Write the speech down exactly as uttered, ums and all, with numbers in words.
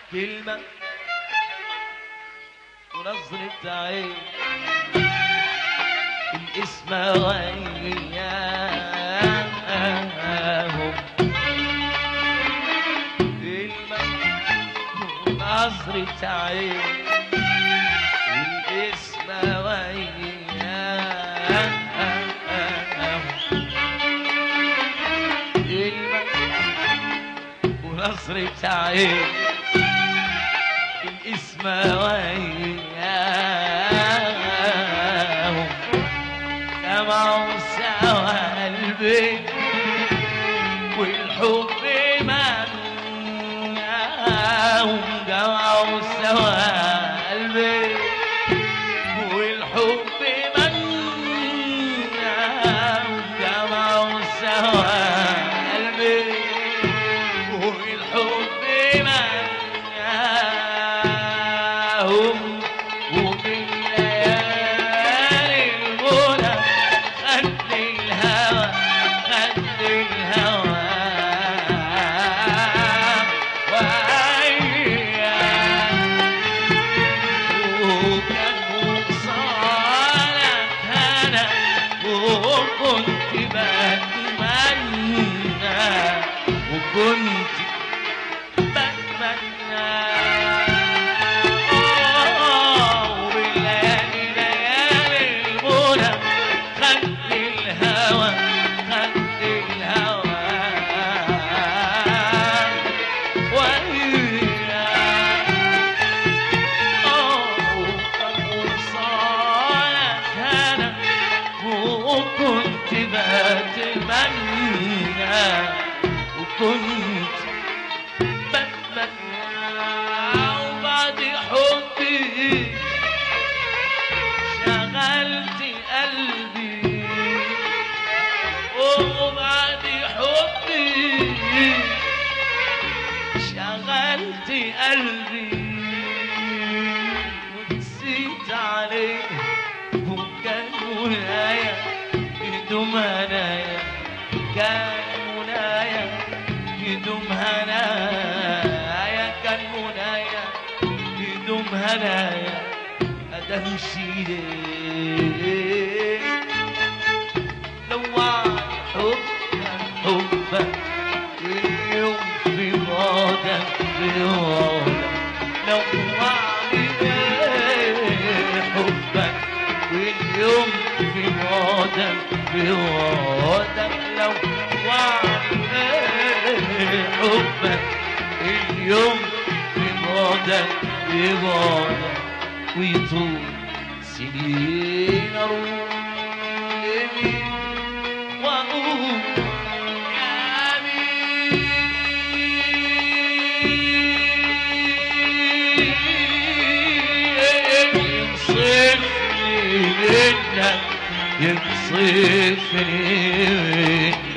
كلمة ونظرة عين الاسم وياهم كلمة ونظرة عين الاسم وياهم كلمة ونظرة عين الاسم وياهم سمعوا سوا قلبي والحب مناهم جمعوا سوا قلبي والحب مناهم جمعوا سوا قلبي والحب مناهم وبالليالي المنى خد الهوى خد الهوى وأيام وكان وصالك هنا وكنت بتمنى وكنت بتمنى وبالليالي ليالي المنى خد الهوى خد الهوى وياك وكان وصالك هنا وكنت بتمنى وكنت بتمنى وبعد حبي شغلت قلبي وبعد حبي شغلت قلبي ونسيت عليه وكان منايا يدوم هنايا كان منايا يدوم هنايا كان منايا يدوم هنايا أدمشي ليه لوعي حبك حبك اليوم في بعدك في بعدك لوعي ليه حبك واليوم في بعدك في بعدك لوعي ليه حبك اليوم في بعدك في بعدك ويطول سنين اروح لمين واقول يا مين ينصفني منك ينصفني